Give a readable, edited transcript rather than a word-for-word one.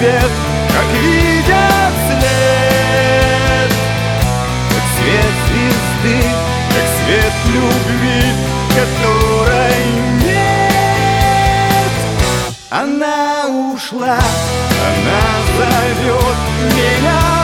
видят, как видят след. Как свет звезды, как свет любви, которой нет. Она ушла, она зовет меня.